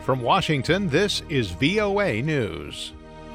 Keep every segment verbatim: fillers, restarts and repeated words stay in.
From Washington, this is V O A News.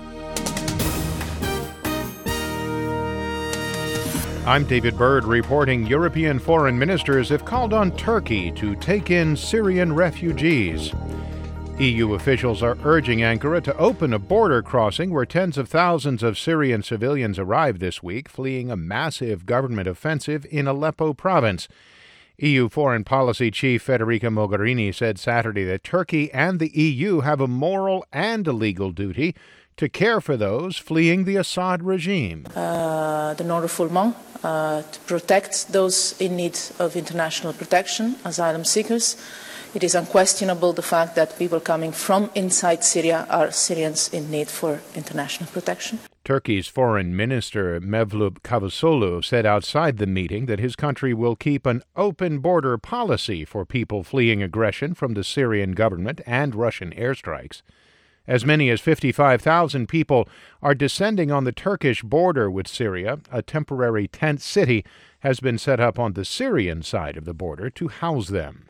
I'm David Byrd reporting European foreign ministers have called on Turkey to take in Syrian refugees. E U officials are urging Ankara to open a border crossing where tens of thousands of Syrian civilians arrived this week, fleeing a massive government offensive in Aleppo province. E U Foreign Policy Chief Federica Mogherini said Saturday that Turkey and the E U have a moral and a legal duty to care for those fleeing the Assad regime. Uh, the non-refoulement uh, to protect those in need of international protection, asylum seekers. It is unquestionable the fact that people coming from inside Syria are Syrians in need for international protection. Turkey's Foreign Minister Mevlut Cavusoglu said outside the meeting that his country will keep an open border policy for people fleeing aggression from the Syrian government and Russian airstrikes. As many as fifty-five thousand people are descending on the Turkish border with Syria. A temporary tent city has been set up on the Syrian side of the border to house them.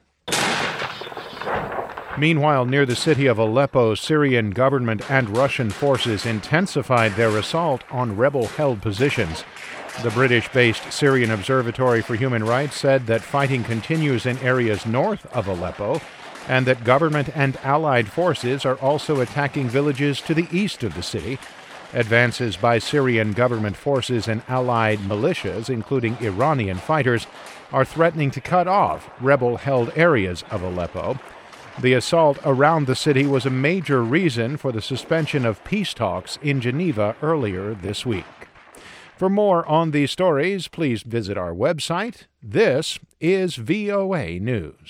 Meanwhile, near the city of Aleppo, Syrian government and Russian forces intensified their assault on rebel-held positions. The British-based Syrian Observatory for Human Rights said that fighting continues in areas north of Aleppo and that government and allied forces are also attacking villages to the east of the city. Advances by Syrian government forces and allied militias, including Iranian fighters, are threatening to cut off rebel-held areas of Aleppo. The assault around the city was a major reason for the suspension of peace talks in Geneva earlier this week. For more on these stories, please visit our website. This is V O A News.